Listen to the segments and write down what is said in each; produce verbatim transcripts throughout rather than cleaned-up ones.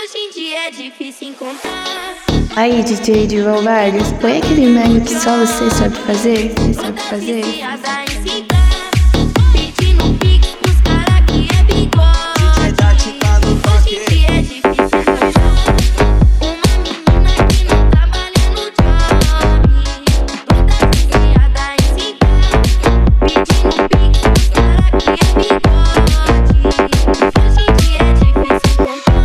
Hoje em dia é difícil encontrar. Aí, D J Edivan Vargas, põe aquele meme que só você sabe fazer, você sabe fazer. Pedindo pix pros cara que é bigode. Hoje em dia é difícil encontrar uma menina que não trabalha no job, toda viciada em cigarro. Pedindo pix pros cara que é bigode. Hoje em dia é difícil encontrar.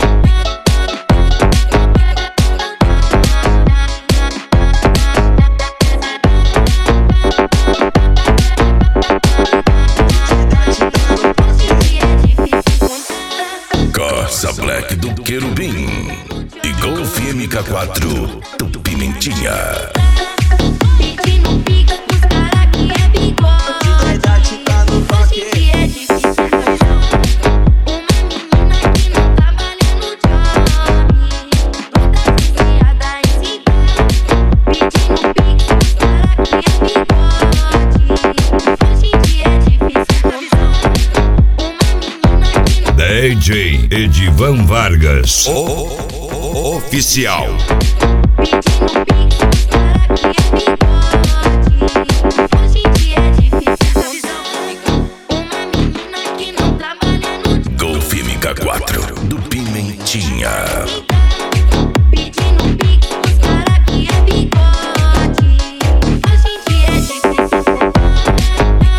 Corsa Black do Querubim e Golf M K quatro do Pimentinha. Pedindo pix pros cara que é bigode. Hoje em dia é difícil encontrar uma menina que não trabalha no job, toda viciada em cigarro. Pedindo pix pros cara que é bigode. Hoje em dia é difícil encontrar uma menina que não D J Edivan Vargas, o, o, oficial. pedindo pix pros cara que é bigode. Hoje em dia é difícil encontrar uma menina que não trabalha no job. Golf M K quatro do Pimentinha. Pedindo pix pros cara que é bigode. Hoje em dia é difícil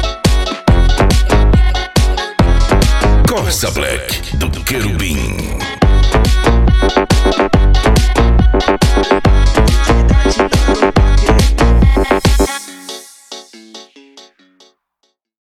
encontrar. Corsa Black do Querubim.